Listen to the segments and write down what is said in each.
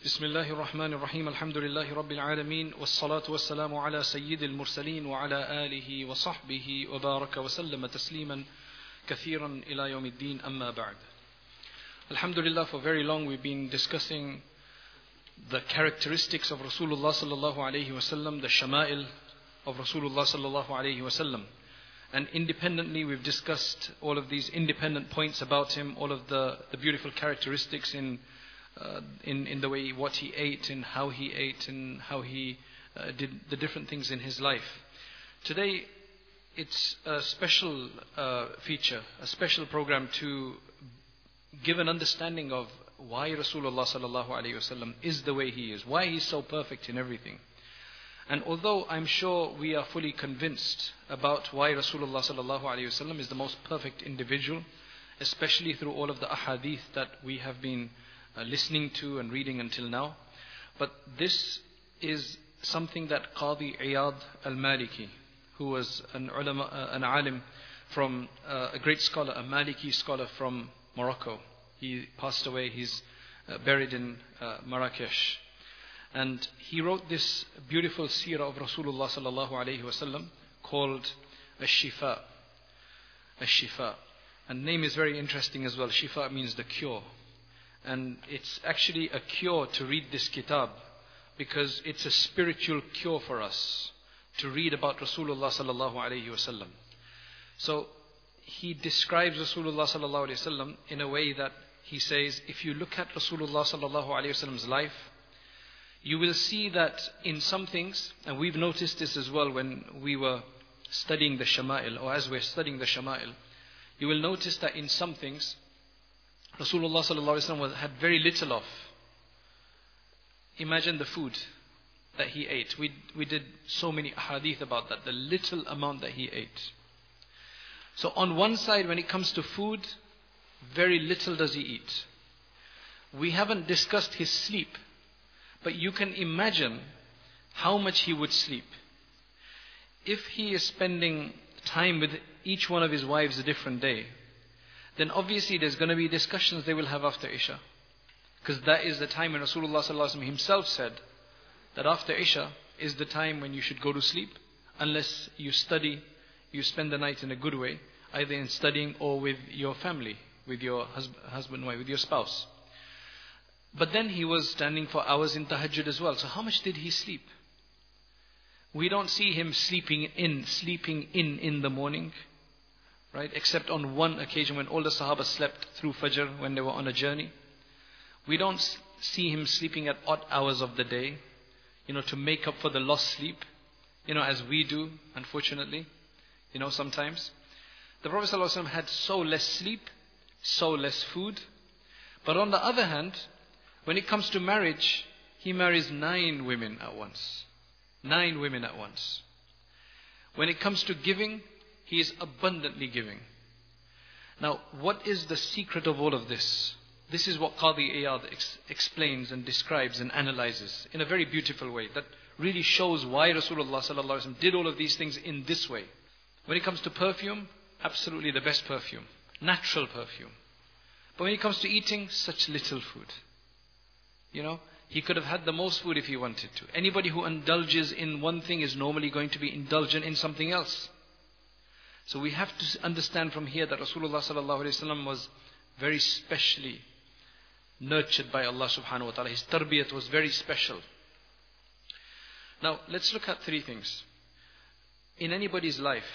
بسم الله الرحمن الرحيم الحمد لله رب العالمين والصلاة والسلام على سيد المرسلين وعلى آله وصحبه وبارك وسلم تسليما كثيرا إلى يوم الدين أما بعد. Alhamdulillah, for very long we've been discussing the characteristics of Rasulullah sallallahu alayhi wasallam, the shama'il of Rasulullah sallallahu alayhi wasallam. And independently we've discussed all of these independent points about him, all of the beautiful characteristics in the way what he ate and how he did the different things in his life. Today it's a special feature, a special program to give an understanding of why Rasulullah sallallahu alaihi wasallam is the way he is, why he's so perfect in everything. And although I'm sure we are fully convinced about why Rasulullah sallallahu alaihi wasallam is the most perfect individual, especially through all of the ahadith that we have been listening to and reading until now, but this is something that Qadi Iyad al-Maliki, who was an alim from a great scholar, a Maliki scholar from Morocco. He passed away, he's buried in Marrakesh. And he wrote this beautiful seerah of Rasulullah sallallahu alayhi wasallam called Ash-Shifa. Ash-Shifa. And the name is very interesting as well. Shifa means the cure. And it's actually a cure to read this kitab, because it's a spiritual cure for us to read about Rasulullah sallallahu alayhi wasallam. So he describes Rasulullah sallallahu alayhi wasallam in a way that he says, if you look at Rasulullah sallallahu alayhi wasallam's life, you will see that in some things, and we've noticed this as well when we were studying the Shama'il, or as we're studying the Shama'il, you will notice that in some things Rasulullah sallallahu alaihi wasallam had very little of. Imagine the food that he ate. We did so many hadith about that, the little amount that he ate. So on one side, when it comes to food, very little does he eat. We haven't discussed his sleep, but you can imagine how much he would sleep. If he is spending time with each one of his wives a different day, then obviously there's going to be discussions they will have after Isha. Because that is the time when Rasulullah sallallahu alaihi wasallam himself said that after Isha is the time when you should go to sleep, unless you study, you spend the night in a good way, either in studying or with your family, with your husband, wife, with your spouse. But then he was standing for hours in tahajjud as well. So how much did he sleep? We don't see him sleeping in the morning. Right? Except on one occasion when all the Sahaba slept through Fajr when they were on a journey. We don't see him sleeping at odd hours of the day, to make up for the lost sleep, as we do, unfortunately, sometimes. The Prophet ﷺ had so less sleep, so less food. But on the other hand, when it comes to marriage, he marries 9 women at once. 9 women at once. When it comes to giving, he is abundantly giving. Now, what is the secret of all of this? This is what Qadi Iyad explains and describes and analyzes in a very beautiful way that really shows why Rasulullah sallallahu alaihi wasallam did all of these things in this way. When it comes to perfume, absolutely the best perfume, natural perfume. But when it comes to eating, such little food. He could have had the most food if he wanted to. Anybody who indulges in one thing is normally going to be indulgent in something else. So we have to understand from here that Rasulullah sallallahu alaihi wasallam was very specially nurtured by Allah subhanahu wa ta'ala. His tarbiyat was very special. Now let's look at 3 things. In anybody's life,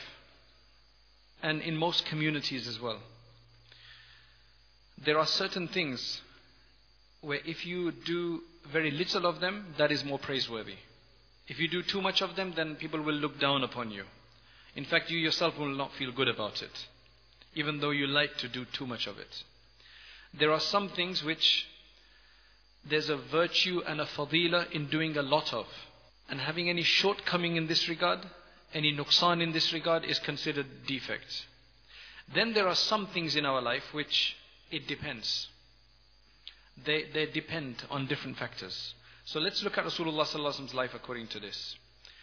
and in most communities as well, there are certain things where if you do very little of them, that is more praiseworthy. If you do too much of them, then people will look down upon you. In fact, you yourself will not feel good about it, even though you like to do too much of it. There are some things which there's a virtue and a fadila in doing a lot of. And having any shortcoming in this regard, any nuqsan in this regard is considered defect. Then there are some things in our life which it depends. They depend on different factors. So let's look at Rasulullah sallallahu alaihi wasallam's life according to this.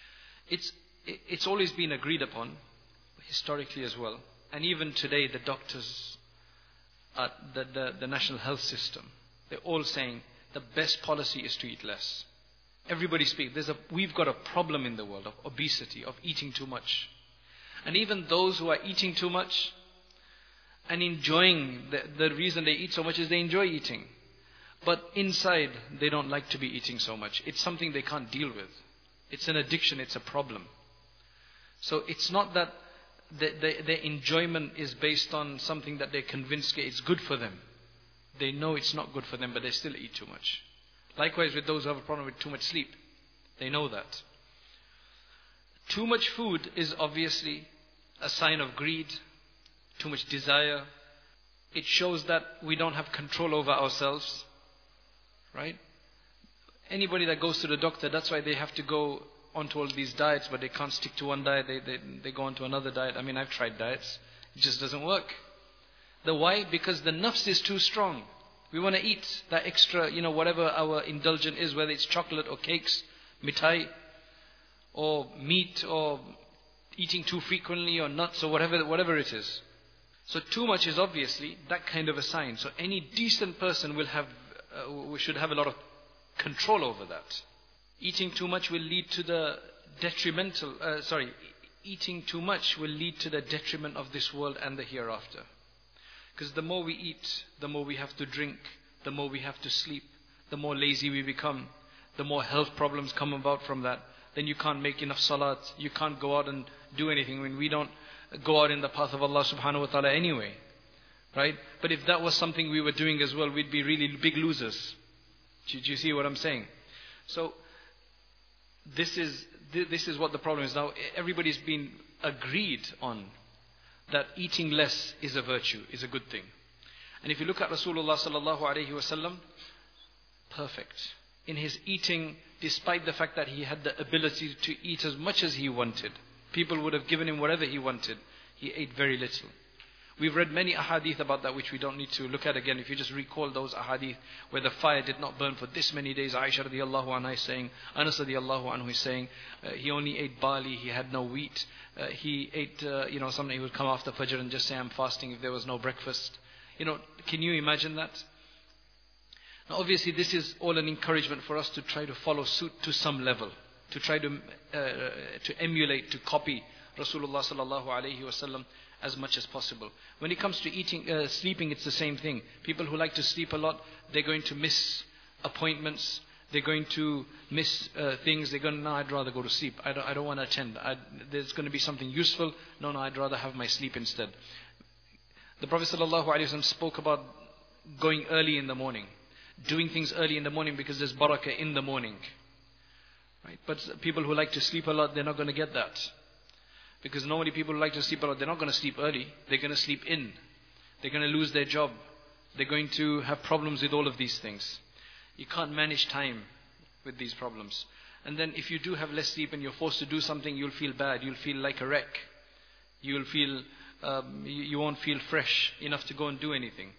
It's always been agreed upon, historically as well, and even today the doctors, the National Health System, they're all saying the best policy is to eat less. Everybody speaks. We've got a problem in the world of obesity, of eating too much. And even those who are eating too much and enjoying, the reason they eat so much is they enjoy eating. But inside, they don't like to be eating so much. It's something they can't deal with. It's an addiction, it's a problem. So it's not that their enjoyment is based on something that they're convinced it's good for them. They know it's not good for them, but they still eat too much. Likewise with those who have a problem with too much sleep. They know that. Too much food is obviously a sign of greed, too much desire. It shows that we don't have control over ourselves. Right? Anybody that goes to the doctor, that's why they have to go onto all these diets, but they can't stick to one diet, they go onto another diet. I mean, I've tried diets. It just doesn't work. Why? Because the nafs is too strong. We want to eat that extra, whatever our indulgent is, whether it's chocolate or cakes, mithai, or meat, or eating too frequently, or nuts, or whatever it is. So too much is obviously that kind of a sign. So any decent person we should have a lot of control over that. Eating too much will lead to the eating too much will lead to the detriment of this world and the hereafter. Because the more we eat, the more we have to drink, the more we have to sleep, the more lazy we become, the more health problems come about from that. Then you can't make enough salat, you can't go out and do anything. When we don't go out in the path of Allah subhanahu wa ta'ala anyway. Right? But if that was something we were doing as well, we'd be really big losers. Do you see what I'm saying? So, this is what the problem is now. Everybody's been agreed on that eating less is a virtue, is a good thing. And if you look at Rasulullah sallallahu alaihi wasallam, perfect. In his eating, despite the fact that he had the ability to eat as much as he wanted, people would have given him whatever he wanted, he ate very little. We've read many ahadith about that, which we don't need to look at again. If you just recall those ahadith where the fire did not burn for this many days, Aisha radiallahu anha is saying, Anas radiallahu anhu is saying, he only ate barley, he had no wheat. He ate, something, he would come after Fajr and just say, I'm fasting if there was no breakfast. Can you imagine that? Now obviously this is all an encouragement for us to try to follow suit to some level. To try to emulate, to copy Rasulullah sallallahu alayhi wasallam as much as possible. When it comes to sleeping, it's the same thing. People who like to sleep a lot, they're going to miss appointments. They're going to miss things. They're going, no, I'd rather go to sleep. I don't want to attend. There's going to be something useful. No, I'd rather have my sleep instead. The Prophet ﷺ spoke about going early in the morning, doing things early in the morning because there's barakah in the morning. Right? But people who like to sleep a lot, they're not going to get that. Because normally people who like to sleep a lot, they're not going to sleep early. They're going to sleep in. They're going to lose their job. They're going to have problems with all of these things. You can't manage time with these problems. And then if you do have less sleep and you're forced to do something, you'll feel bad. You'll feel like a wreck. You'll feel, you won't feel fresh enough to go and do anything.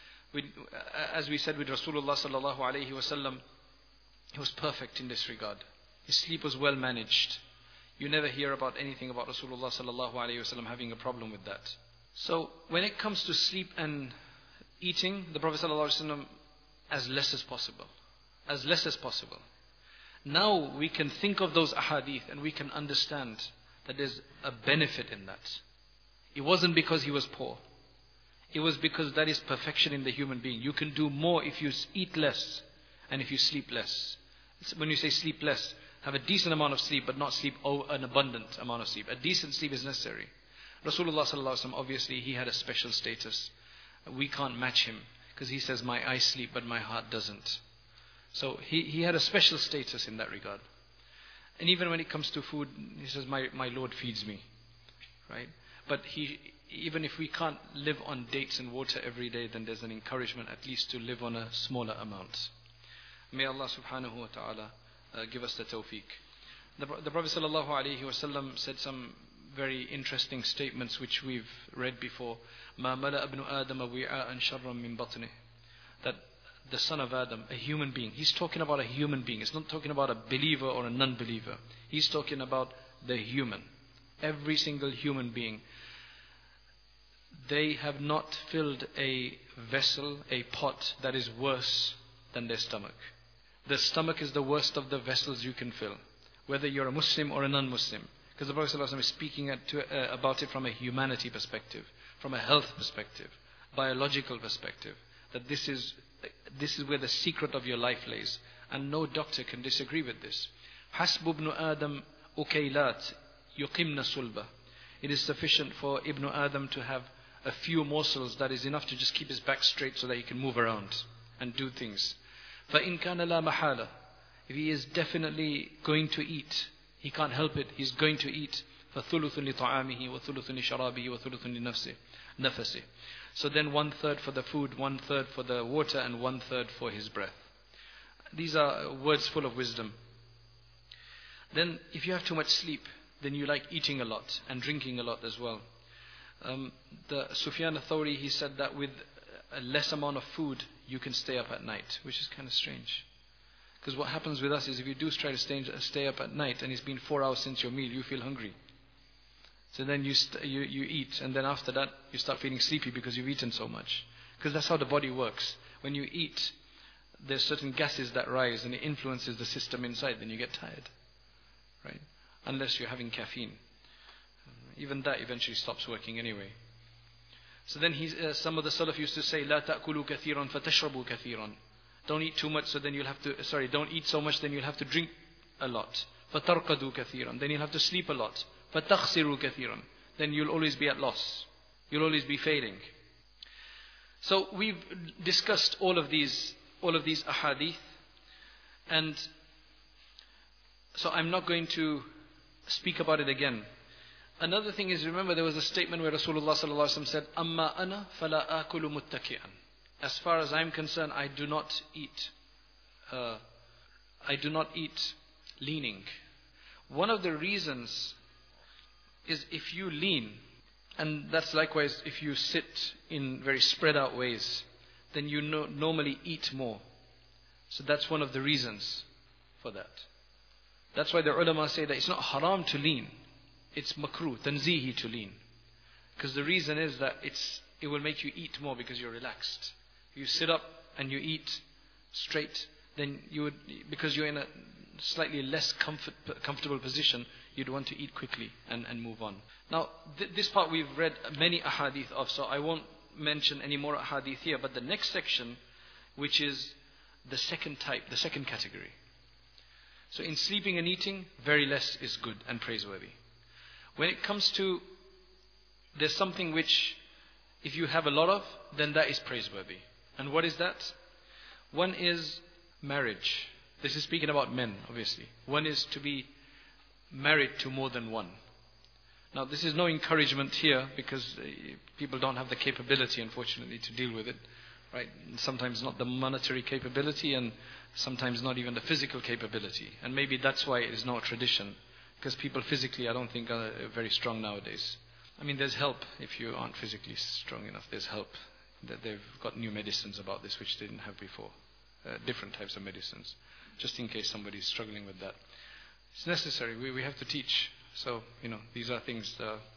As we said with Rasulullah sallallahu alayhi wasallam, he was perfect in this regard. His sleep was well managed. You never hear about anything about Rasulullah sallallahu alayhi wasallam having a problem with that. So when it comes to sleep and eating, the Prophet sallallahu alayhi wasallam, as less as possible. As less as possible. Now we can think of those ahadith and we can understand that there's a benefit in that. It wasn't because he was poor. It was because that is perfection in the human being. You can do more if you eat less and if you sleep less. When you say sleep less, have a decent amount of sleep but not sleep an abundant amount of sleep. A decent sleep is necessary. Rasulullah sallallahu alaihi wasallam, obviously he had a special status. We can't match him because he says my eyes sleep but my heart doesn't. So he had a special status in that regard. And even when it comes to food, he says my Lord feeds me. Right? But even if we can't live on dates and water every day, then there's an encouragement at least to live on a smaller amount. May Allah subhanahu wa ta'ala give us the tawfiq. The Prophet sallallahu alaihi wasallam said some very interesting statements which we've read before. مَا مَلَأَ ابْنُ آدَمَ وِعَاءً شَرًّا مِّن بَطْنِهِ. That the son of Adam, a human being, he's talking about a human being. It's not talking about a believer or a non-believer. He's talking about the human. Every single human being. They have not filled a vessel, a pot that is worse than their stomach. The stomach is the worst of the vessels you can fill, whether you're a Muslim or a non-Muslim. Because the Prophet ﷺ is speaking about it from a humanity perspective, from a health perspective, biological perspective, that this is where the secret of your life lays. And no doctor can disagree with this. حَسْبُ ibn Adam ukaylat yuqimna sulba. It is sufficient for Ibn Adam to have a few morsels that is enough to just keep his back straight so that he can move around and do things. فَإِن كَانَ لَا مَحَالَةً. If he is definitely going to eat, he can't help it, he's going to eat. فَثُلُثٌ لِطَعَامِهِ وَثُلُثٌ لِشَرَابِهِ وَثُلُثٌ لِنَفْسِهِ. So then 1/3 for the food, 1/3 for the water, and 1/3 for his breath. These are words full of wisdom. Then if you have too much sleep, then you like eating a lot and drinking a lot as well. The Sufyan al-Thawri, he said that with a less amount of food, you can stay up at night, which is kind of strange. Because what happens with us is if you do try to stay up at night and it's been 4 hours since your meal, you feel hungry. So then you eat, and then after that you start feeling sleepy because you've eaten so much. Because that's how the body works. When you eat, there's certain gases that rise and it influences the system inside, then you get tired. Right? Unless you're having caffeine. Even that eventually stops working anyway. So then some of the Salaf used to say, لا تأكلوا كثيرا فتشربوا كثيرا. Don't eat too much, so then you'll have to, don't eat so much, then you'll have to drink a lot. فَتَرْقَدُوا كَثِيرًا. Then you'll have to sleep a lot. فَتَخْسِرُوا كَثِيرًا. Then you'll always be at loss. You'll always be failing. So we've discussed all of these ahadith, and so I'm not going to speak about it again. Another thing is, remember there was a statement where Rasulullah ﷺ said, أَمَّا أَنَا فَلَا آكُلُ مُتَّكِئًا. As far as I'm concerned, I do not eat leaning. One of the reasons is if you lean, and that's likewise if you sit in very spread out ways, then you normally eat more. So that's one of the reasons for that. That's why the ulama say that it's not haram to lean. It's makruh, tanzihi to lean. Because the reason is that it will make you eat more because you're relaxed. If you sit up and you eat straight, then because you're in a slightly less comfortable position, you'd want to eat quickly and move on. Now, this part we've read many ahadith of, so I won't mention any more ahadith here, but the next section, which is the second type, the second category. So in sleeping and eating, very less is good and praiseworthy. When it comes to, there's something which, if you have a lot of, then that is praiseworthy. And what is that? One is marriage. This is speaking about men, obviously. One is to be married to more than one. Now, this is no encouragement here because people don't have the capability, unfortunately, to deal with it. Right? Sometimes not the monetary capability, and sometimes not even the physical capability. And maybe that's why it is not a tradition. Because people physically, I don't think, are very strong nowadays. I mean, there's help if you aren't physically strong enough. There's help. That they've got new medicines about this which they didn't have before. Different types of medicines. Just in case somebody's struggling with that. It's necessary. We have to teach. So, these are things.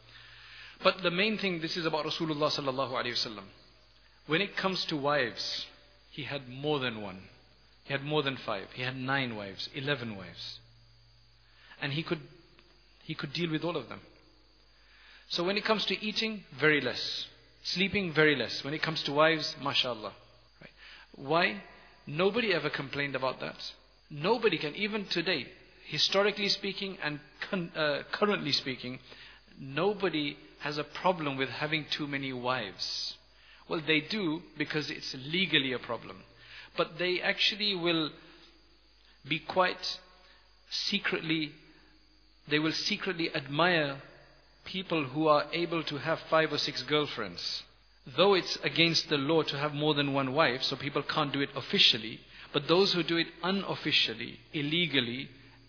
But the main thing, this is about Rasulullah sallallahu alaihi wasallam. When it comes to wives, he had more than one. He had more than 5. He had 9 wives, 11 wives. And he could deal with all of them. So when it comes to eating, very less. Sleeping, very less. When it comes to wives, mashallah. Right? Why? Nobody ever complained about that. Nobody can, even today, historically speaking and currently speaking, nobody has a problem with having too many wives. Well, they do because it's legally a problem. But they actually will be quite secretly, they will secretly admire people who are able to have 5 or 6 girlfriends. Though it's against the law to have more than one wife, so people can't do it officially, but those who do it unofficially, illegally,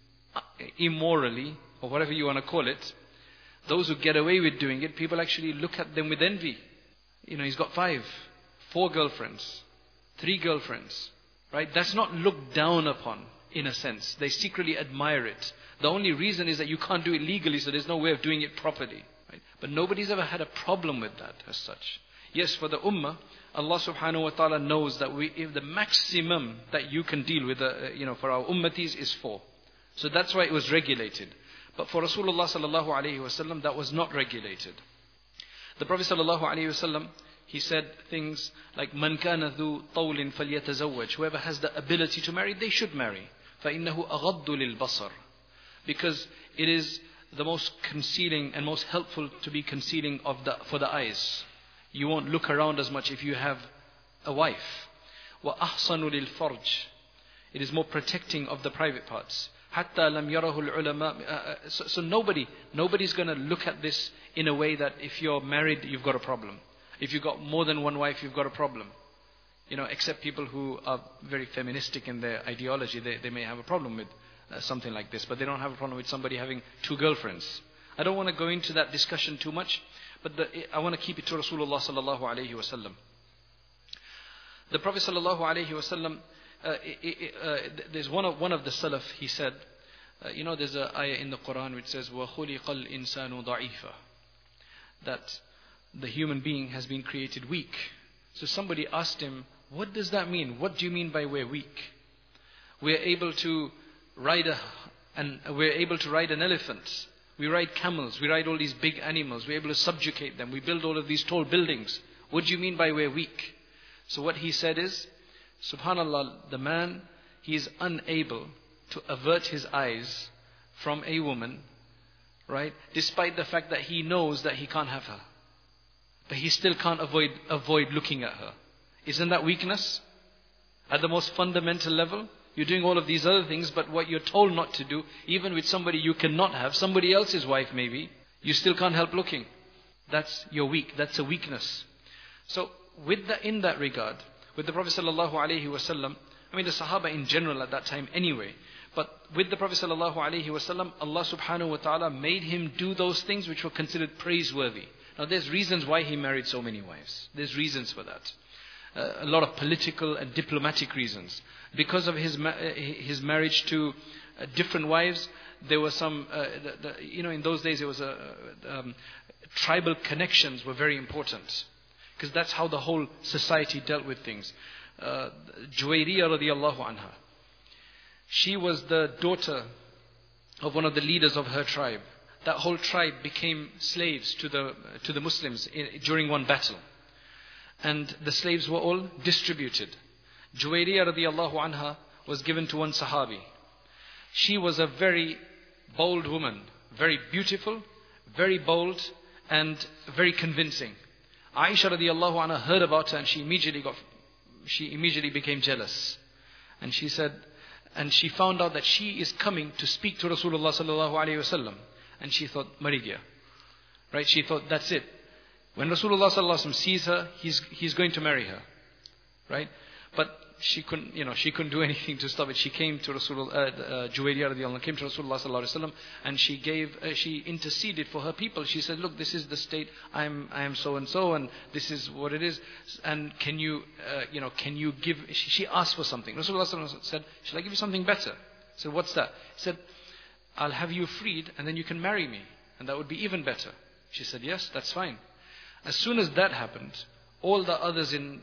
immorally, or whatever you want to call it, those who get away with doing it, people actually look at them with envy. He's got 5, 4 girlfriends, 3 girlfriends, right? That's not looked down upon, in a sense. They secretly admire it. The only reason is that you can't do it legally, so there's no way of doing it properly. Right? But nobody's ever had a problem with that as such. Yes, for the ummah, Allah subhanahu wa ta'ala knows that if the maximum that you can deal with, for our ummatis is 4. So that's why it was regulated. But for Rasulullah sallallahu alayhi wasallam, that was not regulated. The Prophet sallallahu alayhi wasallam, he said things like, "Man kana dhu tawlin falyatazawwaj." Whoever has the ability to marry, they should marry. فَإِنَّهُ أَغَضُّ لِلْبَصَرِ. Because it is the most concealing and most helpful to be concealing for the eyes. You won't look around as much if you have a wife. وَأَحْصَنُ لِلْفَرْجِ. It is more protecting of the private parts. حَتَّى لَمْ يَرَهُ الْعُلَمَاء. So nobody's going to look at this in a way that if you're married, you've got a problem. If you've got more than one wife, you've got a problem. Except people who are very feministic in their ideology, they may have a problem with something like this, but they don't have a problem with somebody having 2 girlfriends. I don't want to go into that discussion too much, but I want to keep it to Rasulullah sallallahu alayhi wasallam. The Prophet sallallahu alayhi wasallam, there's one of the Salaf, he said, there's an ayah in the Quran which says, وَخُلِقَ الْإِنسَانُ ضَعِيفًا, that the human being has been created weak. So somebody asked him, what does that mean? What do you mean by we're weak? We're able to ride an elephant. We ride camels. We ride all these big animals. We're able to subjugate them. We build all of these tall buildings. What do you mean by we're weak? So what he said is, subhanallah, the man, he is unable to avert his eyes from a woman, right? Despite the fact that he knows that he can't have her. But he still can't avoid looking at her. Isn't that weakness? At the most fundamental level, you're doing all of these other things, but what you're told not to do, even with somebody you cannot have, somebody else's wife maybe, you still can't help looking. You're weak. That's a weakness. So in that regard, with the Prophet sallallahu alaihi wasallam, the Sahaba in general at that time anyway, but with the Prophet sallallahu alaihi wasallam, Allah subhanahu wa ta'ala made him do those things which were considered praiseworthy. Now there's reasons why he married so many wives. There's reasons for that. A lot of political and diplomatic reasons. Because of his marriage to different wives, there were some, in those days it was tribal connections were very important. Because that's how the whole society dealt with things. Juwayriyah radiallahu anha. She was the daughter of one of the leaders of her tribe. That whole tribe became slaves to the Muslims during one battle. And the slaves were all distributed. Juwayriyah radiallahu anha was given to one Sahabi. She was a very bold woman, very beautiful, very bold, and very convincing. Aisha radiallahu anha heard about her and she immediately became jealous. And she said, and she found out that she is coming to speak to Rasulullah sallallahu alaihi wasallam. And she thought, Maridia. Right? She thought, that's it. When Rasulullah sallallahu alaihi wasallam sees her, he's going to marry her. Right? But she couldn't do anything to stop it. She came to Juwayriyah radiallahu anha, came to Rasulullah sallallahu alaihi wasallam, and she interceded for her people. She said, look, this is the state, I am so and so, and this is what it is. And can you give, she asked for something. Rasulullah sallallahu alaihi wasallam said, shall I give you something better? He said, what's that? He said, I'll have you freed and then you can marry me. And that would be even better. She said, yes, that's fine. As soon as that happened, all the other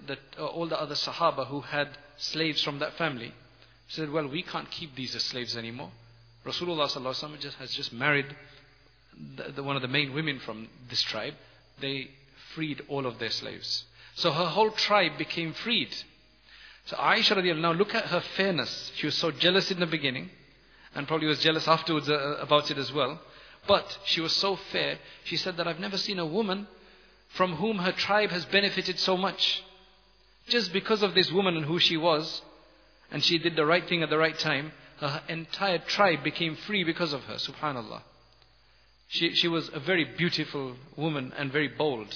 Sahaba who had slaves from that family said, well, we can't keep these as slaves anymore. Rasulullah sallallahu alaihi wasallam has just married one of the main women from this tribe. They freed all of their slaves. So her whole tribe became freed. So Aisha radiallahu anha, now look at her fairness. She was so jealous in the beginning, and probably was jealous afterwards about it as well. But she was so fair, she said that I've never seen a woman from whom her tribe has benefited so much. Just because of this woman and who she was, and she did the right thing at the right time, her entire tribe became free because of her, subhanallah. She was a very beautiful woman and very bold.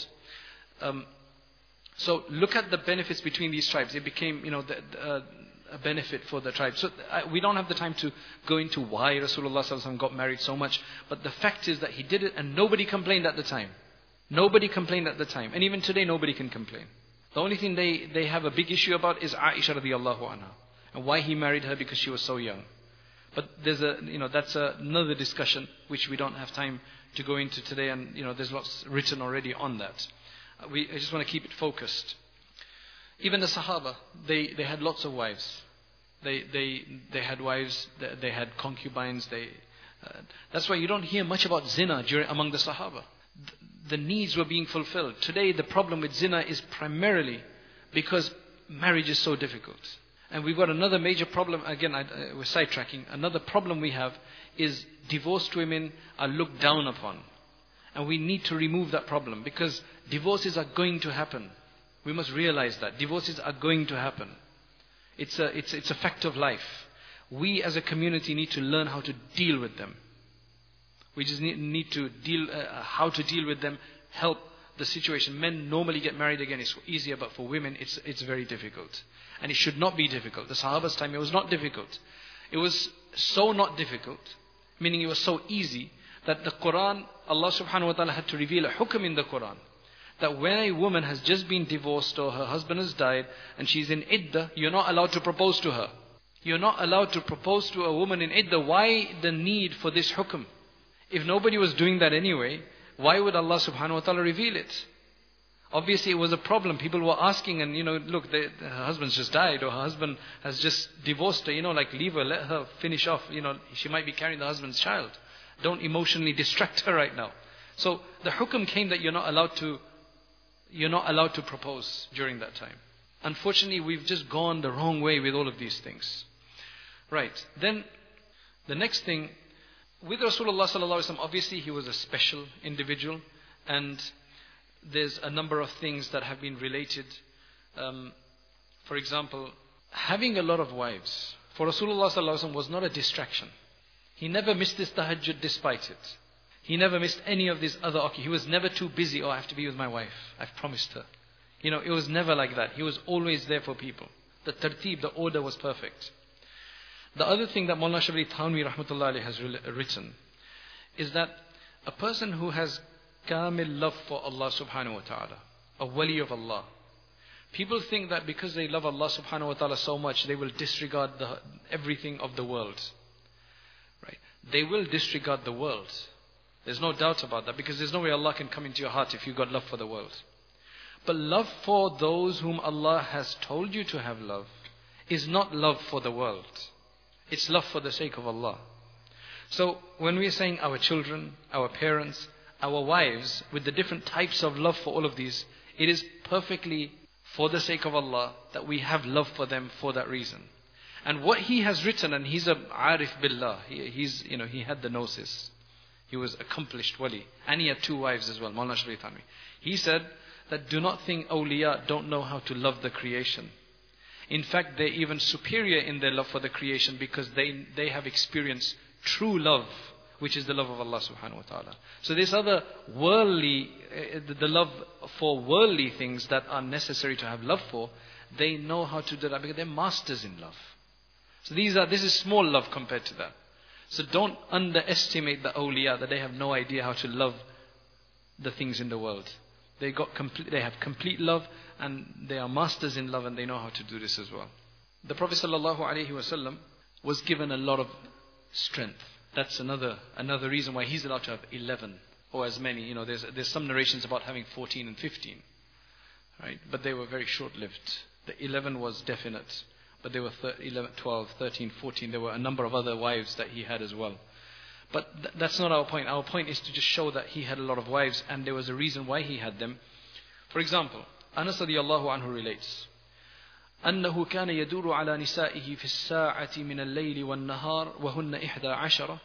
So look at the benefits between these tribes. It became, a benefit for the tribe. So we don't have the time to go into why Rasulullah sallallahu alaihi wasallam got married so much. But the fact is that he did it and nobody complained at the time. Nobody complained at the time. And even today nobody can complain. The only thing they have a big issue about is Aisha radiallahu anha. And why he married her, because she was so young. But there's that's another discussion which we don't have time to go into today. And there's lots written already on that. I just want to keep it focused. Even the Sahaba, they had lots of wives. They had wives, they had concubines. That's why you don't hear much about zina among the Sahaba. The needs were being fulfilled. Today the problem with zina is primarily because marriage is so difficult. And we've got another major problem, again we're sidetracking, another problem we have is divorced women are looked down upon. And we need to remove that problem because divorces are going to happen. We must realize that. Divorces are going to happen. It's a fact of life. We as a community need to learn how to deal with them. We just need to deal, how to deal with them, help the situation. Men normally get married again, it's easier, but for women it's very difficult. And it should not be difficult. The Sahaba's time it was not difficult. It was so not difficult, meaning it was so easy, that the Quran, Allah subhanahu wa ta'ala had to reveal a hukm in the Quran. That when a woman has just been divorced or her husband has died and she's in iddah, you're not allowed to propose to her. You're not allowed to propose to a woman in iddah. Why the need for this hukm? If nobody was doing that anyway, why would Allah subhanahu wa ta'ala reveal it? Obviously it was a problem. People were asking and look, her husband's just died or her husband has just divorced her, like leave her, let her finish off, she might be carrying the husband's child. Don't emotionally distract her right now. So the hukm came that you're not allowed to propose during that time. Unfortunately, we've just gone the wrong way with all of these things. Right. Then the next thing, with Rasulullah sallallahu alaihi wasallam, obviously he was a special individual, and there's a number of things that have been related. For example, having a lot of wives for Rasulullah sallallahu alaihi wasallam was not a distraction. He never missed his tahajjud despite it. He never missed any of these other occasions. He was never too busy, I have to be with my wife, I've promised her. It was never like that. He was always there for people. The tartib, the order was perfect. The other thing that Mawlana Shabli Thanwi rahmatullah alayhi has written is that a person who has kamil love for Allah subhanahu wa ta'ala, a wali of Allah, people think that because they love Allah subhanahu wa ta'ala so much, they will disregard everything of the world. Right? They will disregard the world. There's no doubt about that, because there's no way Allah can come into your heart if you've got love for the world. But love for those whom Allah has told you to have love is not love for the world. It's love for the sake of Allah. So when we are saying our children, our parents, our wives, with the different types of love for all of these, it is perfectly for the sake of Allah that we have love for them for that reason. And what he has written, and he's a arif billah, he had the gnosis. He was accomplished wali. And he had 2 wives as well, Mawlana Shabli Thanwi. He said that do not think awliya don't know how to love the creation. In fact, they're even superior in their love for the creation, because they have experienced true love, which is the love of Allah subhanahu wa ta'ala. So this other worldly, the love for worldly things that are necessary to have love for, they know how to do that because they're masters in love. So this is small love compared to that. So don't underestimate the awliya, that they have no idea how to love the things in the world. They have complete love, and they are masters in love, and they know how to do this as well. The Prophet ﷺ was given a lot of strength. That's another reason why he's allowed to have 11 or as many. There's some narrations about having 14 and 15, right? But they were very short-lived. The 11 was definite, but there were 11, 12, 13, 14. There were a number of other wives that he had as well. But that's not our point. Our point is to just show that he had a lot of wives, and there was a reason why he had them. For example, Anas radiallahu anhu relates, أنه كان يدور على نسائه في الساعة من الليل والنهار وهن 11.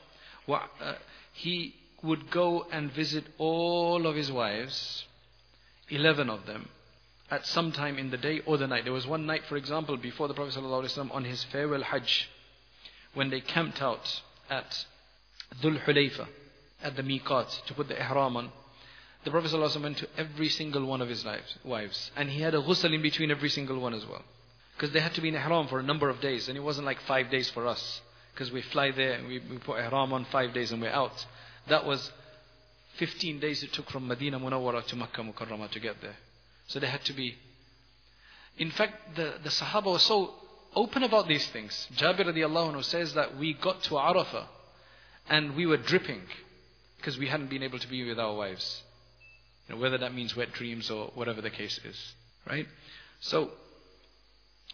He would go and visit all of his wives, 11 of them, at some time in the day or the night. There was one night, for example, before the Prophet ﷺ on his farewell Hajj, when they camped out at Dhul Hulayfa, at the Miqat, to put the ihram on. The Prophet ﷺ went to every single one of his wives, and he had a ghusl in between every single one as well, because they had to be in ihram for a number of days, and it wasn't like 5 days for us, because we fly there and we put ihram on 5 days and we're out. That was 15 days it took from Medina Munawwara to Makkah Mukarramah to get there. So they had to be. In fact, the Sahaba were so open about these things. Jabir radiallahu anhu says that we got to Arafah and we were dripping because we hadn't been able to be with our wives. Whether that means wet dreams or whatever the case is, right? So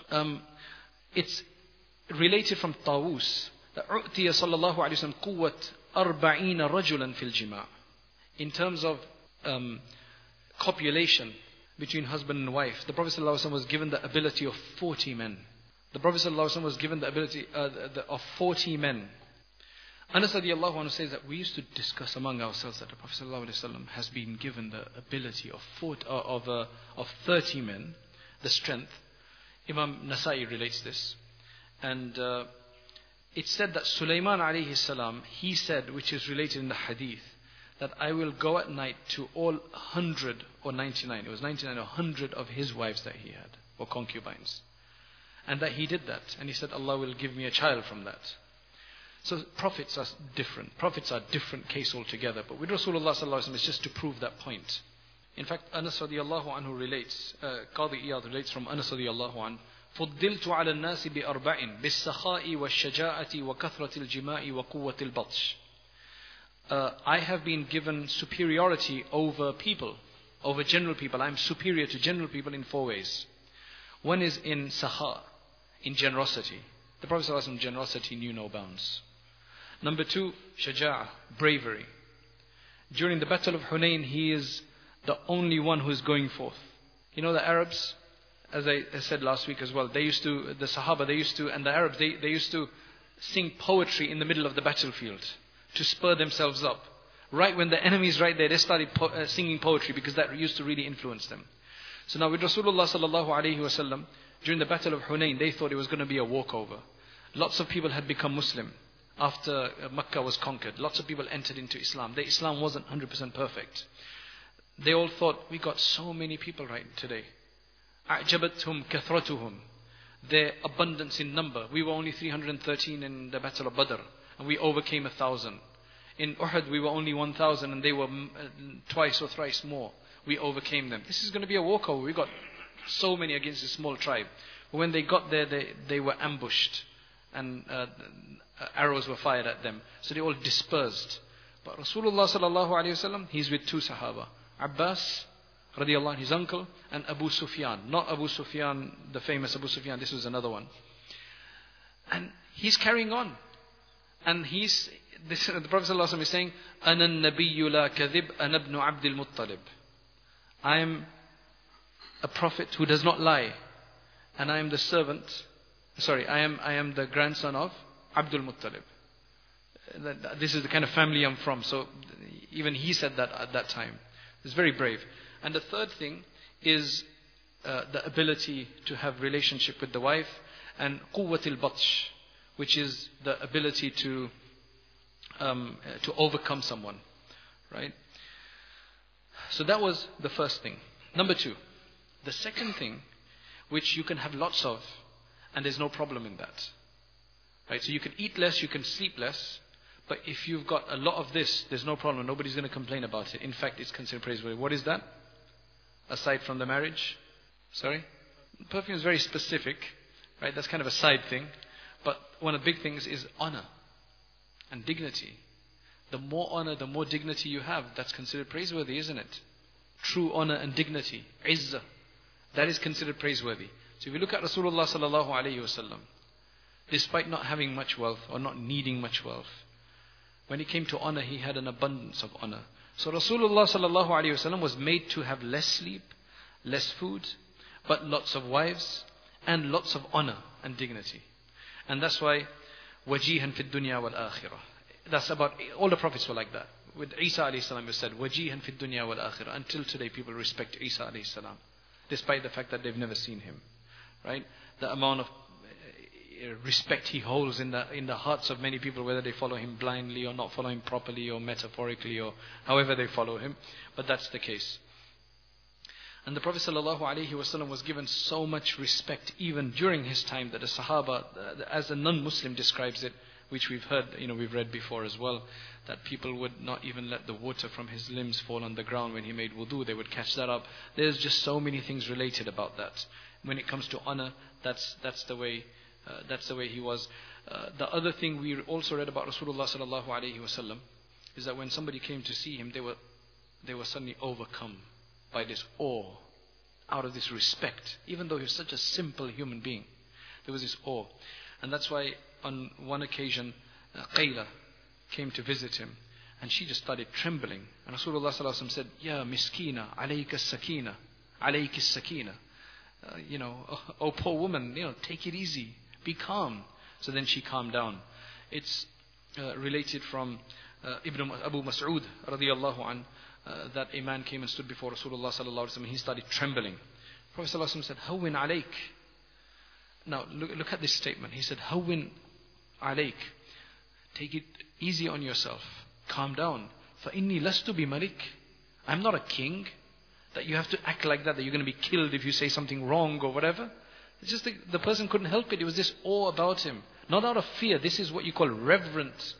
It's related from Tawus that أُعْتِيَ صلى الله عليه وسلم قوة 40 رجلا في الجماع. In terms of copulation between husband and wife, the Prophet ﷺ was given the ability of 40 men. The Prophet ﷺ was given the ability of 40 men. Anas radiallahu anhu says that we used to discuss among ourselves that the Prophet ﷺ has been given the ability of 30 men, the strength. Imam Nasa'i relates this. And it's said that Sulaiman alayhi salam, he said, which is related in the hadith, that I will go at night to all 100 or 99, it was 99 or 100 of his wives that he had, or concubines. And that he did that. And he said, Allah will give me a child from that. So prophets are different. Prophets are different case altogether. But with Rasulullah sallallahu alaihi wasallam, it's just to prove that point. In fact, Anas radiallahu anhu relates, Qadi Iyad relates from Anas radiallahu anhu, فضلت على الناس بأربع بالسخاء والشجاعة وكثرة الجماع وقوة البطش. I have been given superiority over people, over general people. I am superior to general people in 4 ways. One is in sakha, in generosity. The Prophet ﷺ generosity knew no bounds. Number 2, shaja'ah, bravery. During the Battle of Hunayn, he is the only one who is going forth. You know the Arabs, as I said last week as well, the Sahaba, and the Arabs, they used to sing poetry in the middle of the battlefield to spur themselves up. Right when the enemy is right there, they started singing poetry because that used to really influence them. So now with Rasulullah sallallahu alaihi wasallam, during the Battle of Hunayn, they thought it was going to be a walkover. Lots of people had become Muslim after Makkah was conquered. Lots of people entered into Islam. The Islam wasn't 100% perfect. They all thought, we got so many people right today. أَعْجَبَتْهُمْ كَثْرَتُهُمْ. Their abundance in number. We were only 313 in the Battle of Badr, and we overcame 1,000. In Uhud, we were only 1,000, and they were twice or thrice more. We overcame them. This is going to be a walkover. We got so many against a small tribe. But when they got there, they were ambushed, and arrows were fired at them. So they all dispersed. But Rasulullah sallallahu alaihi wasallam, he's with 2 Sahaba, Abbas radiallahu anhu, his uncle, and Abu Sufyan. Not Abu Sufyan, the famous Abu Sufyan. This was another one. And he's carrying on. And the Prophet sallallahu alaihi wasallam is saying, أَنَا النَّبِيُّ لَا كَذِبْ أَنَا ابْنُ عَبْدِ الْمُطَّلِبِ. I am a prophet who does not lie, and I am the servant. I am the grandson of Abdul Muttalib. This is the kind of family I'm from. So even he said that at that time. It's very brave. And the third thing is the ability to have relationship with the wife, and quwwatil batsh, which is the ability to overcome someone, right? So that was the first thing. Number 2, the second thing, which you can have lots of, and there's no problem in that, right? So you can eat less, you can sleep less, but if you've got a lot of this, there's no problem. Nobody's going to complain about it. In fact, it's considered praiseworthy. What is that? Aside from the marriage? Sorry? Perfume is very specific, right? That's kind of a side thing. But one of the big things is honor and dignity. The more honor, the more dignity you have, that's considered praiseworthy, isn't it? True honor and dignity, izzah, that is considered praiseworthy. So if you look at Rasulullah sallallahu alaihi wasallam, despite not having much wealth or not needing much wealth, when it came to honor, he had an abundance of honor. So Rasulullah sallallahu alaihi wasallam was made to have less sleep, less food, but lots of wives and lots of honor and dignity. And that's why wajihan fid dunya wal akhirah. That's about, all the prophets were like that. With Isa alayhi salam, it said wajihan fid dunya wal akhirah. Until today, people respect Isa alayhi salam, despite the fact that they've never seen him, right? The amount of respect he holds in the hearts of many people, whether they follow him blindly or not follow him properly or metaphorically or however they follow him, but that's the case. And the Prophet ﷺ was given so much respect even during his time that the Sahaba, as a non-Muslim describes it, which we've heard, we've read before as well, that people would not even let the water from his limbs fall on the ground when he made wudu. They would catch that up. There's just so many things related about that. When it comes to honor, that's the way he was. The other thing we also read about Rasulullah sallallahu alaihi wasallam is that when somebody came to see him, they were suddenly overcome by this awe, out of this respect, even though he was such a simple human being. There was this awe. And that's why on one occasion, Qayla came to visit him. And she just started trembling. And Rasulullah sallallahu alaihi wasallam said, Ya miskina, alayka sakina, alayka sakina. Oh poor woman, take it easy, be calm. So then she calmed down. It's related from Ibn Abu Mas'ud radiyallahu an, that a man came and stood before Rasulullah sallallahu alaihi wasallam. He started trembling. Prophet sallallahu alaihi wasallam said, Hawwin alayk. Now look at this statement. He said, Hawwin alayk. Take it easy on yourself. Calm down. فَإِنِّي لَسْتُ بِمَلِكٍ. I'm not a king that you have to act like that you're going to be killed if you say something wrong or whatever. It's just the person couldn't help it. It was this awe about him. Not out of fear. This is what you call reverent,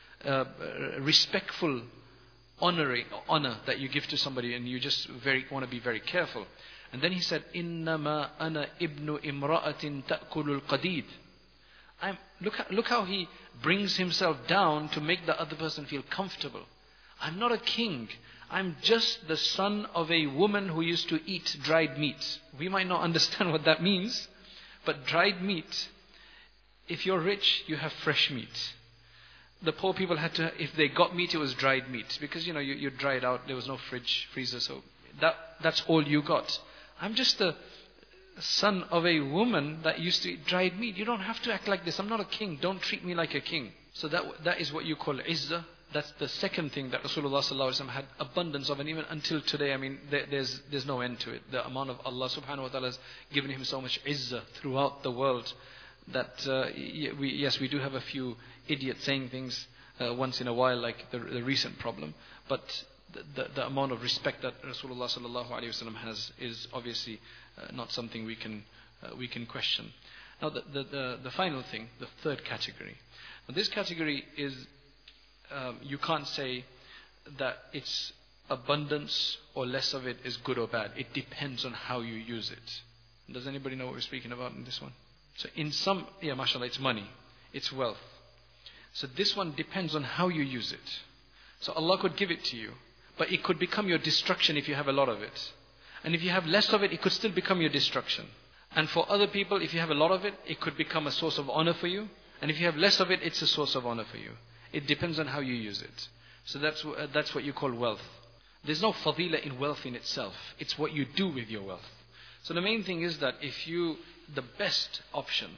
respectful honor that you give to somebody, and you just want to be very careful. And then he said, إِنَّمَا أَنَا إِبْنُ إِمْرَأَةٍ تَأْكُلُ الْقَدِيدِ. Look how he brings himself down to make the other person feel comfortable. I'm not a king. I'm just the son of a woman who used to eat dried meat. We might not understand what that means, but dried meat, if you're rich, you have fresh meat. The poor people had to, if they got meat, it was dried meat. Because, you dry it out, there was no freezer, so that's all you got. I'm just the son of a woman that used to eat dried meat. You don't have to act like this. I'm not a king. Don't treat me like a king. So that is what you call izzah. That's the second thing that Rasulullah sallallahu alaihi wasallam had abundance of, and even until today, there's no end to it. The amount of Allah subhanahu wa ta'ala has given him so much izzah throughout the world that we do have a few idiots saying things once in a while, like the recent problem, but the amount of respect that Rasulullah sallallahu alaihi wasallam has is obviously not something we can question. Now the final thing, the third category. Now this category is you can't say that it's abundance or less of it is good or bad. It depends on how you use it. Does anybody know what we're speaking about in this one? So in some, mashallah, it's money, it's wealth. So this one depends on how you use it. So Allah could give it to you, but it could become your destruction if you have a lot of it. And if you have less of it, it could still become your destruction. And for other people, if you have a lot of it, it could become a source of honor for you. And if you have less of it, it's a source of honor for you. It depends on how you use it. So that's what you call wealth. There's no fadila in wealth in itself. It's what you do with your wealth. So the main thing is that the best option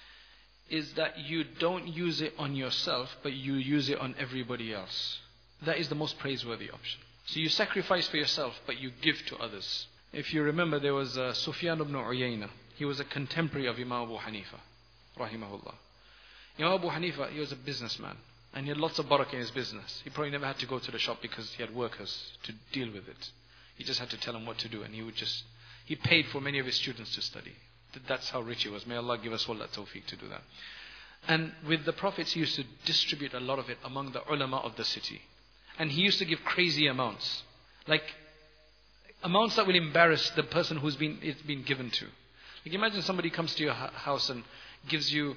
is that you don't use it on yourself, but you use it on everybody else. That is the most praiseworthy option. So you sacrifice for yourself, but you give to others. If you remember, there was Sufyan ibn Uyayna. He was a contemporary of Imam Abu Hanifa, rahimahullah. Imam Abu Hanifa, he was a businessman, and he had lots of barakah in his business. He probably never had to go to the shop because he had workers to deal with it. He just had to tell them what to do, and he paid for many of his students to study. That's how rich he was. May Allah give us all that tawfiq to do that. And with the Prophets, he used to distribute a lot of it among the ulama of the city. And he used to give crazy amounts. Like amounts that will embarrass the person it's been given to. Like imagine somebody comes to your house and gives you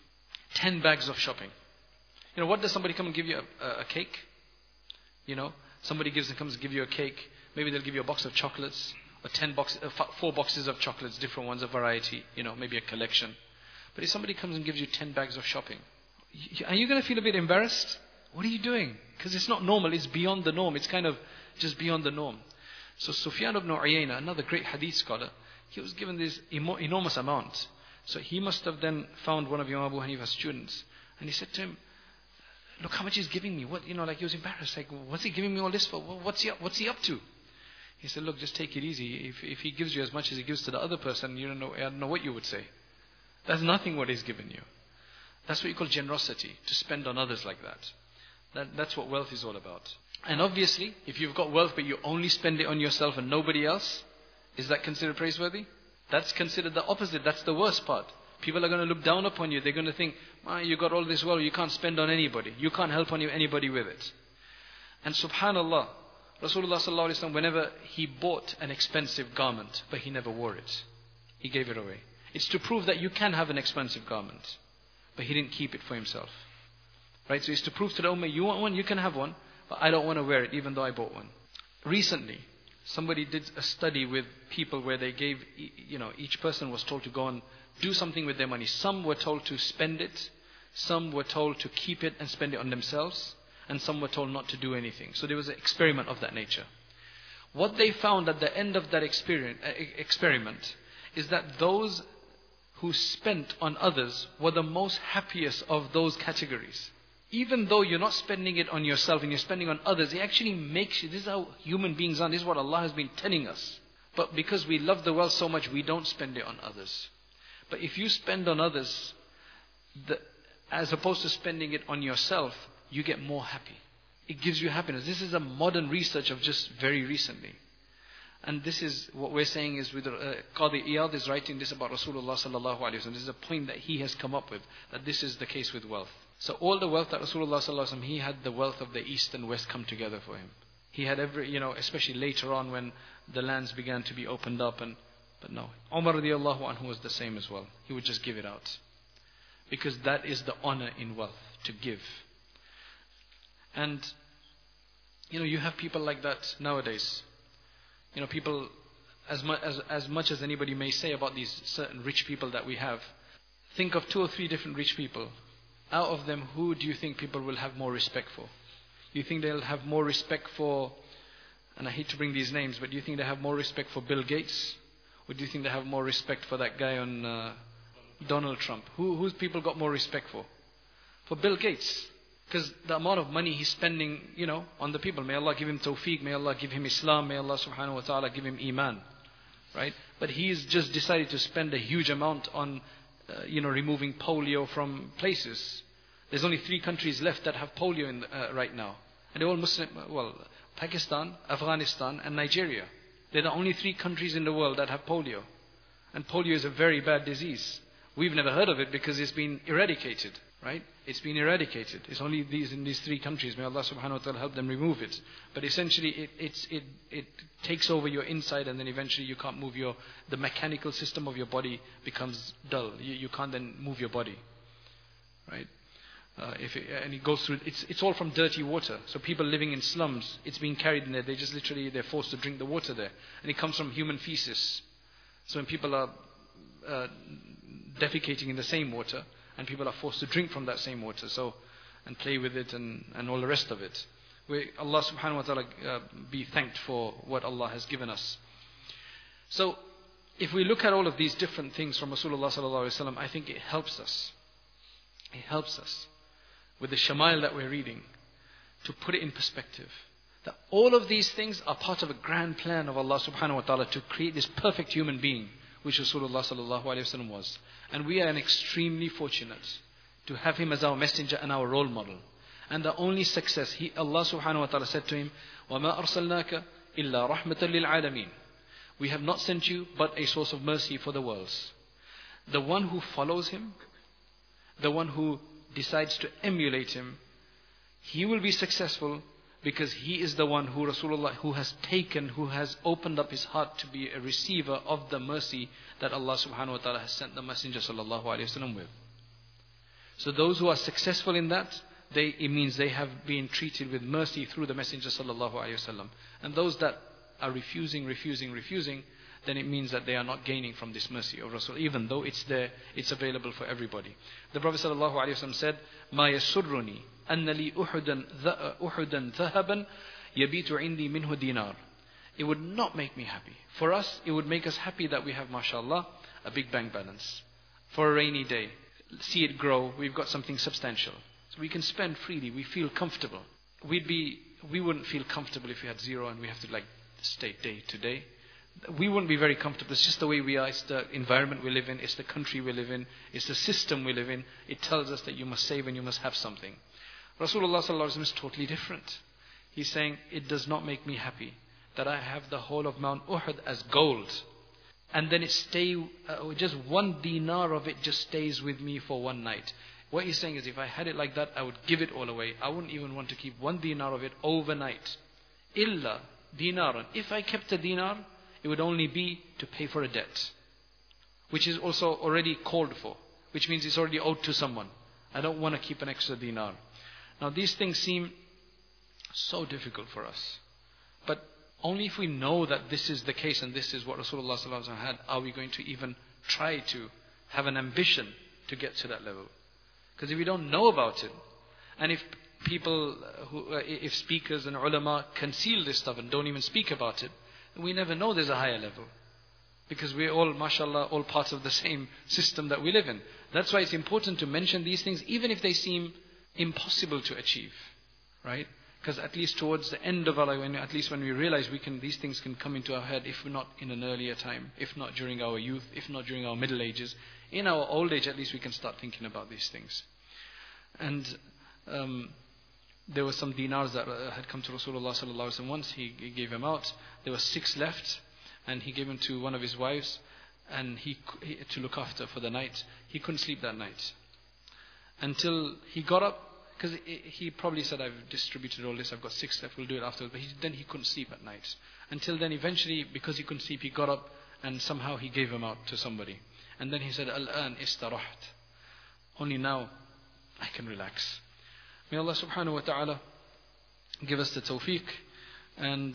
10 bags of shopping. What does somebody come and give you? A cake? Somebody comes and give you a cake. Maybe they'll give you a box of chocolates. Or 4 boxes of chocolates, different ones, a variety, maybe a collection. But if somebody comes and gives you 10 bags of shopping, are you going to feel a bit embarrassed? What are you doing? Because it's not normal, it's beyond the norm. It's kind of just beyond the norm. So Sufyan ibn Uyayna, another great hadith scholar, he was given this enormous amount. So he must have then found one of Imam Abu Hanifa's students, and he said to him, look how much he's giving me. He was embarrassed. Like, what's he giving me all this for? What's he up to? He said, look, just take it easy. If he gives you as much as he gives to the other person, I don't know what you would say. That's nothing what he's given you. That's what you call generosity, to spend on others like that. That's what wealth is all about. And obviously, if you've got wealth but you only spend it on yourself and nobody else, is that considered praiseworthy? That's considered the opposite. That's the worst part. People are going to look down upon you. They're going to think, you got all this wealth, you can't spend on anybody. You can't help anybody with it. And subhanallah, Rasulullah sallallahu alaihi wasallam, whenever he bought an expensive garment, but he never wore it, he gave it away. It's to prove that you can have an expensive garment, but he didn't keep it for himself. Right? So it's to prove to the ummah, you want one, you can have one, but I don't want to wear it even though I bought one. Recently, Somebody did a study with people where they gave, each person was told to go and do something with their money. Some were told to spend it, some were told to keep it and spend it on themselves, and some were told not to do anything. So there was an experiment of that nature. What they found at the end of that experiment is that those who spent on others were the most happiest of those categories. Even though you're not spending it on yourself and you're spending on others, it actually makes you, this is how human beings are, this is what Allah has been telling us. But because we love the wealth so much, we don't spend it on others. But if you spend on others, as opposed to spending it on yourself, you get more happy. It gives you happiness. This is a modern research of just very recently. And this is what we're saying is with Qadi Iyad is writing this about Rasulullah sallallahu alaihi wasallam. This is a point that he has come up with, that this is the case with wealth. So all the wealth that Rasulullah sallallahu alaihi wasallam, he had the wealth of the East and West come together for him. He had every, especially later on when the lands began to be opened up, but no. Umar radiallahu anhu was the same as well. He would just give it out. Because that is the honor in wealth, to give. And, you have people like that nowadays. People, as much as anybody may say about these certain rich people that we have, think of 2 or 3 different rich people. Out of them, who do you think people will have more respect for? You think they'll have more respect for, and I hate to bring these names, but do you think they have more respect for Bill Gates? Or do you think they have more respect for that guy on Donald Trump? Who's people got more respect for? For Bill Gates. Because the amount of money he's spending, on the people. May Allah give him tawfiq, may Allah give him Islam, may Allah subhanahu wa ta'ala give him iman. Right? But he's just decided to spend a huge amount on, removing polio from places. There's only 3 countries left that have polio right now. And they're all Muslim, Pakistan, Afghanistan and Nigeria. They're the only 3 countries in the world that have polio. And polio is a very bad disease. We've never heard of it because it's been eradicated. Right? It's been eradicated. It's only in these 3 countries. May Allah subhanahu wa ta'ala help them remove it. But essentially it takes over your inside, and then eventually you can't move the mechanical system of your body becomes dull. You can't then move your body. Right? And it goes through, it's all from dirty water. So people living in slums, it's being carried in there. They're forced to drink the water there. And it comes from human feces. So when people are defecating in the same water, and people are forced to drink from that same water, and play with it and all the rest of it. Allah subhanahu wa ta'ala be thanked for what Allah has given us. So, if we look at all of these different things from Rasulullah sallallahu alaihi wasallam, I think it helps us. It helps us with the shama'il that we're reading to put it in perspective. That all of these things are part of a grand plan of Allah subhanahu wa ta'ala to create this perfect human being, which Rasulullah sallallahu alaihi wasallam was. And we are extremely fortunate to have him as our messenger and our role model. And the only success, Allah subhanahu wa ta'ala said to him, وَمَا أَرْسَلْنَاكَ إِلَّا رَحْمَةً لِلْعَالَمِينَ. We have not sent you but a source of mercy for the worlds. The one who follows him, the one who decides to emulate him, he will be successful, because he is the one who Rasulullah, who has opened up his heart to be a receiver of the mercy that Allah subhanahu wa ta'ala has sent the Messenger sallallahu alayhi wasallam with. So those who are successful in that, it means they have been treated with mercy through the Messenger sallallahu alayhi wasallam. And those that are refusing, then it means that they are not gaining from this mercy of Rasul, even though it's there, it's available for everybody. The Prophet sallallahu alayhi wasallam said, مَا يَسُرُّنِي أَنَّ لِي أُحُدًا ذَهَبًا يَبِيتُ عِنْدِي مِنْهُ دِينَارٍ. It would not make me happy. For us, it would make us happy that we have, mashallah, a big bank balance. For a rainy day, see it grow, we've got something substantial. So we can spend freely, we feel comfortable. We wouldn't feel comfortable if we had zero and we have to stay day to day. We wouldn't be very comfortable. It's just the way we are. It's the environment we live in. It's the country we live in. It's the system we live in. It tells us that you must save and you must have something. Rasulullah sallallahu alaihi wasallam is totally different. He's saying, it does not make me happy that I have the whole of Mount Uhud as gold, and then just 1 dinar of it just stays with me for one night. What he's saying is, if I had it like that, I would give it all away. I wouldn't even want to keep 1 dinar of it overnight. Illa dinaran. If I kept a dinar, it would only be to pay for a debt, which is also already called for, which means it's already owed to someone. I don't want to keep an extra dinar. Now these things seem so difficult for us. But Only if we know that this is the case and this is what Rasulullah sallallahu alaihi wasallam had, are we going to even try to have an ambition to get to that level. Because if we don't know about it, and if people, if speakers and ulama conceal this stuff and don't even speak about it, we never know there's a higher level. Because we're all, mashallah, all parts of the same system that we live in. That's why it's important to mention these things, even if they seem impossible to achieve. Right? Because at least towards the end of our life, at least when we realize these things can come into our head, if not in an earlier time, if not during our youth, if not during our middle ages, in our old age at least we can start thinking about these things. And there were some dinars that had come to Rasulullah sallallahu alaihi wasallam once. He gave them out. There were 6 left, and he gave them to one of his wives, and he to look after for the night. He couldn't sleep that night until he got up. Because he probably said, I've distributed all this, I've got 6 left, we'll do it afterwards. But then he couldn't sleep at night. Until then, eventually, because he couldn't sleep, he got up and somehow he gave them out to somebody. And then he said, Al-an istarahat. Only now I can relax. May Allah subhanahu wa ta'ala give us the tawfiq. And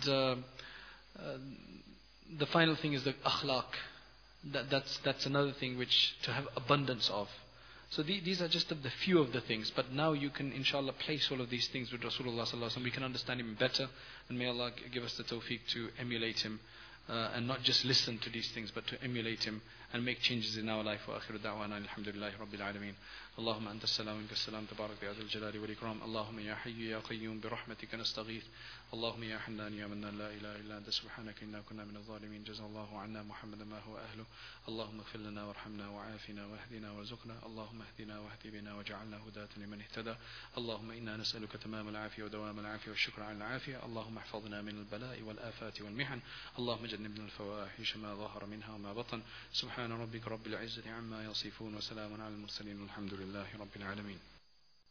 the final thing is the akhlaq. That's another thing which to have abundance of. So these are just the few of the things. But now you can, inshallah, place all of these things with Rasulullah sallallahu alaihi wasallam. We can understand him better. And may Allah give us the tawfiq to emulate him. And not just listen to these things, but to emulate him and make changes in our life. وآخر دعوانا الحمد لله رب العالمين. اللهم أنت السلام ومنك السلام تبارك يا ذا الجلال والإكرام. اللهم يا حي يا قيوم برحمتك نستغيث. اللهم يا حنان يا منان لا إله إلا أنت سبحانك إنا كنا من الظالمين. جزا الله عنا محمدا ما هو أهله. اللهم اغفر لنا وارحمنا وعافنا واهدنا وارزقنا. اللهم اهدنا واهد بنا وجعلنا هداة لمن اهتدى. اللهم إنا نسألك تمام العافية ودوام العافية والشكر على العافية. اللهم احفظنا من البلاء والآفات والمحن. اللهم جنبنا الفواحش ما ظهر منها وما بطن. سبحان ربك رب العزة عما يصفون وسلام على المرسلين والحمد لله رب العالمين.